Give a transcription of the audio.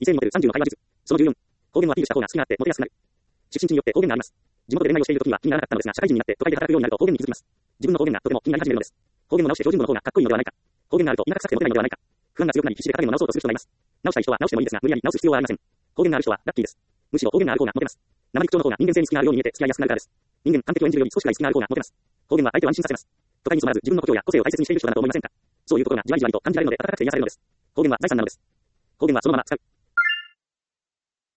異性における30の会話術。その14。方言をアピールした方が好きがあってモテやすくなる。出身地によって方言があります。地元で恋愛をしている時は気にならなかったのですが、社会人になって都会で働くようになると方言に気づきます。自分の方言がとても気になり始めるのです。方言を直して標準語の方がかっこいいのではないか。方言があると田舎臭くてモテないのではないか。不安が強くなり必死で方言を直そうとする人がいます。直したい人は直してもいいですが、無理やり直す必要はありません。方言がある人はラッキーです。むしろ方言がある方がモテます。生口調の方が人間性に隙があるように見えて付き合いやすくなるからです。人間完璧を演じるより少しが隙がある方がモテます。方言は相手を安心させます。都会に染まらず自分の故郷や個性を大切にしている人だなと思いませんか。そういうことがじわりじわりと感じられるので温かくて癒されるのです。方言は財産なのです。方言はそのまま使う。